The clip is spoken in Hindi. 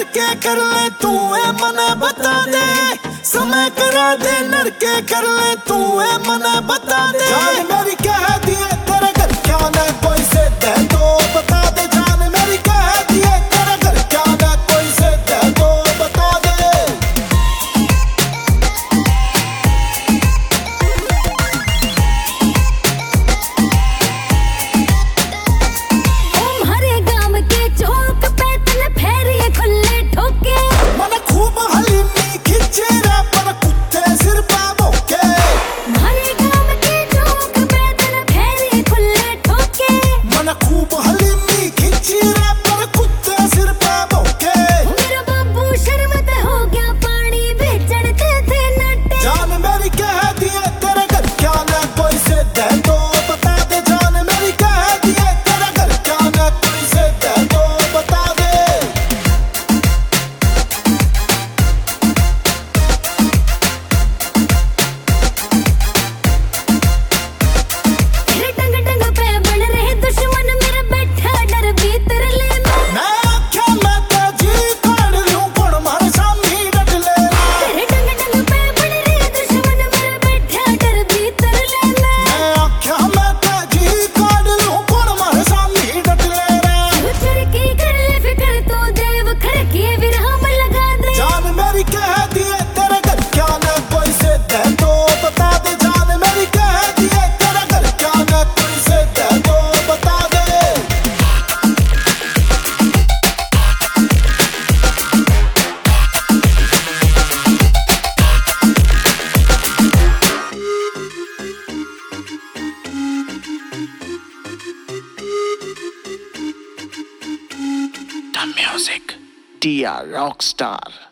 लड़के कर ले तू है मने बता दे, समय करा दे लड़के कर ले तू है मने बता दे। जान मेरी कह दिए तेरे घर क्या न कोई से दे तो बता दे। जान मेरी कह दिए तेरे घर क्या न कोई से दे तो बता दे। Music, DR Rockstar.